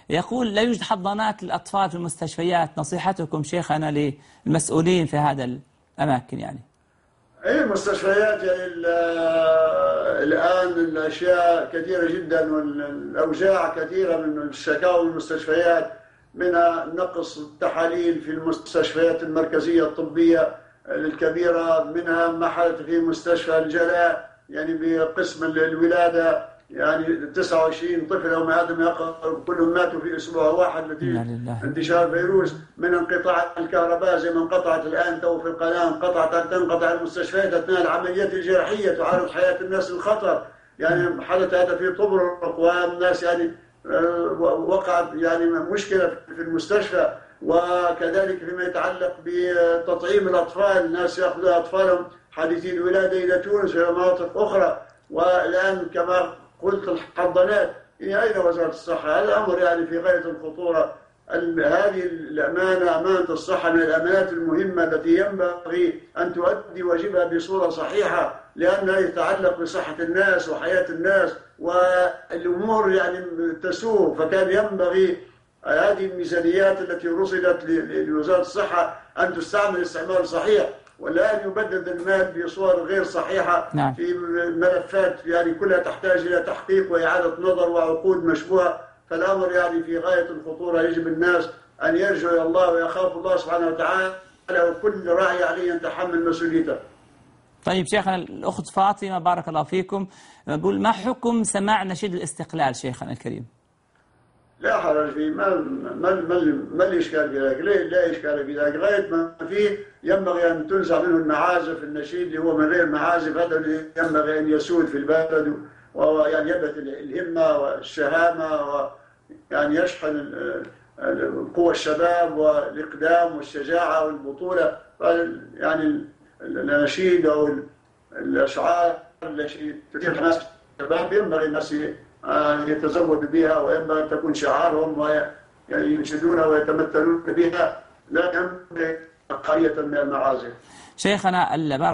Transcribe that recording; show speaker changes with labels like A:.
A: يقول لا يوجد حضانات للأطفال في المستشفيات، نصيحتكم شيخنا للمسؤولين في هذا الأماكن يعني.
B: أي المستشفيات يعني الآن الأشياء كثيرة جدا والأوجاع كثيرة من الشكاوى المستشفيات، منها نقص التحاليل في المستشفيات المركزية الطبية الكبيرة، منها ما حدث في مستشفى الجلاء يعني بقسم الولادة، يعني 29 طفل أو آدم يقرب كلهم ماتوا في أسبوع واحد نتيجة انتشار فيروس، من انقطاع الكهرباء زي ما انقطعت الآن تو في القناة، تنقطع المستشفيات أثناء العمليات الجراحية تعرض حياة الناس للخطر، يعني حدث هذا في طبرق والناس يعني وقعت يعني مشكلة في المستشفى. وكذلك فيما يتعلق بتطعيم الأطفال، الناس يأخذون أطفالهم حديثي الولادة إلى تونس وإلى مناطق أخرى، والآن كما قلت الحضانات، أين وزارة الصحة؟ هذا أمر يعني في غاية الخطورة. هذه الأمانة، أمانة الصحة، من الأمانات المهمة التي ينبغي أن تؤدي واجبها بصورة صحيحة، لأنها يتعلق بصحة الناس وحياة الناس والأمور يعني تسوء. فكان ينبغي هذه الميزانيات التي رصدت لوزارة الصحة أن تستعمل استعمال صحيح، ولا أن يبدد المال بصور غير صحيحة.
A: نعم.
B: في ملفات يعني كلها تحتاج إلى تحقيق وإعادة نظر وعقود مشبوهة. فالأمر يعني في غاية الخطورة، يجب الناس أن يرجعوا إلى الله ويخافوا الله سبحانه وتعالى، وكل راعي عليه أن يتحمل مسؤوليته.
A: طيب شيخنا، الأخت فاطمة بارك الله فيكم نقول ما حكم سماع نشيد الاستقلال شيخنا الكريم؟
B: لا حرج فيه، ما الإشكال في ذلك؟ لا إشكال في ذلك. غاية ما فيه ينبغي أن تنزع منه المعازف، النشيد اللي هو من غير معازف هذا اللي ينبغي أن يسود في البلد، ويعني يبث الهمة والشهامة، ويعني يشحن قوى الشباب والإقدام والشجاعة والبطولة. يعني النشيد أو الأشعار التي تثير الناس الشباب ينبغي الناس يتزود بها، وينبغي أن تكون شعارهم وينشدونها ويتمثلون بها، لا ينبغي قرية من المعازف.
A: شيخنا